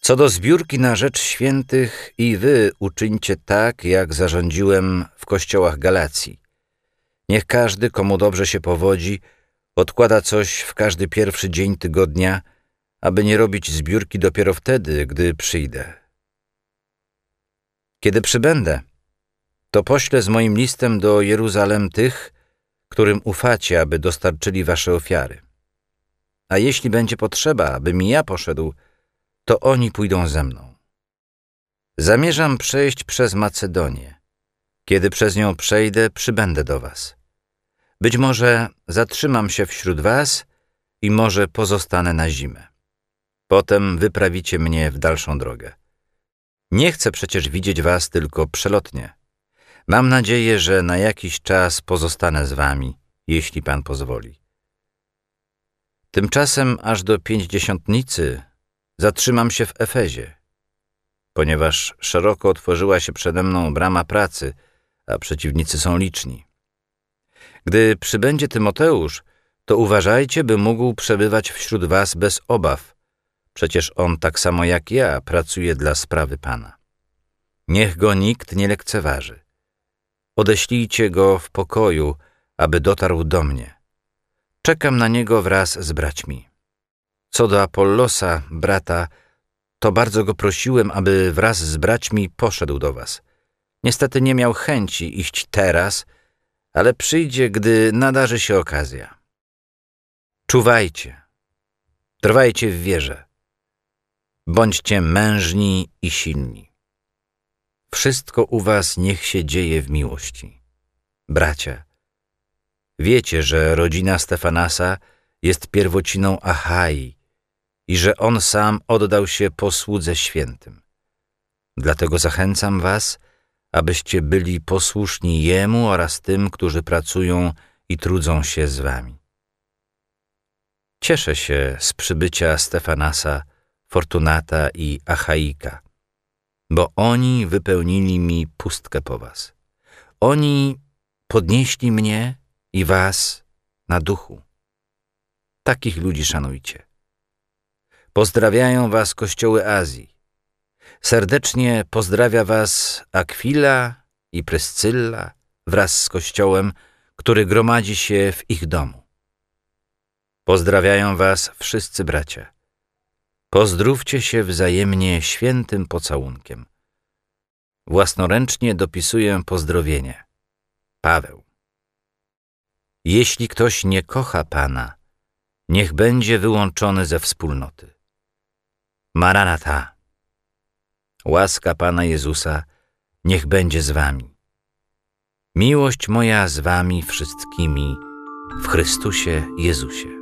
Co do zbiórki na rzecz świętych, i wy uczyńcie tak, jak zarządziłem w kościołach Galacji. Niech każdy, komu dobrze się powodzi, odkłada coś w każdy pierwszy dzień tygodnia, aby nie robić zbiórki dopiero wtedy, gdy przyjdę. Kiedy przybędę, to poślę z moim listem do Jeruzalem tych, którym ufacie, aby dostarczyli wasze ofiary. A jeśli będzie potrzeba, abym ja poszedł, to oni pójdą ze mną. Zamierzam przejść przez Macedonię. Kiedy przez nią przejdę, przybędę do was. Być może zatrzymam się wśród was i może pozostanę na zimę. Potem wyprawicie mnie w dalszą drogę. Nie chcę przecież widzieć was tylko przelotnie. Mam nadzieję, że na jakiś czas pozostanę z wami, jeśli Pan pozwoli. Tymczasem aż do Pięćdziesiątnicy zatrzymam się w Efezie, ponieważ szeroko otworzyła się przede mną brama pracy, a przeciwnicy są liczni. Gdy przybędzie Tymoteusz, to uważajcie, by mógł przebywać wśród was bez obaw. Przecież on tak samo jak ja pracuje dla sprawy Pana. Niech go nikt nie lekceważy. Odeślijcie go w pokoju, aby dotarł do mnie. Czekam na niego wraz z braćmi. Co do Apollosa, brata, to bardzo go prosiłem, aby wraz z braćmi poszedł do was. Niestety nie miał chęci iść teraz, ale przyjdzie, gdy nadarzy się okazja. Czuwajcie, trwajcie w wierze. Bądźcie mężni i silni. Wszystko u was niech się dzieje w miłości. Bracia, wiecie, że rodzina Stefanasa jest pierwociną Achai i że on sam oddał się posłudze świętym. Dlatego zachęcam was, abyście byli posłuszni jemu oraz tym, którzy pracują i trudzą się z wami. Cieszę się z przybycia Stefanasa, Fortunata i Achaika, bo oni wypełnili mi pustkę po was. Oni podnieśli mnie i was na duchu. Takich ludzi szanujcie. Pozdrawiają was kościoły Azji. Serdecznie pozdrawia was Akwila i Pryscylla wraz z kościołem, który gromadzi się w ich domu. Pozdrawiają was wszyscy bracia. Pozdrówcie się wzajemnie świętym pocałunkiem. Własnoręcznie dopisuję pozdrowienie. Paweł. Jeśli ktoś nie kocha Pana, niech będzie wyłączony ze wspólnoty. Maranatha. Łaska Pana Jezusa niech będzie z wami. Miłość moja z wami wszystkimi w Chrystusie Jezusie.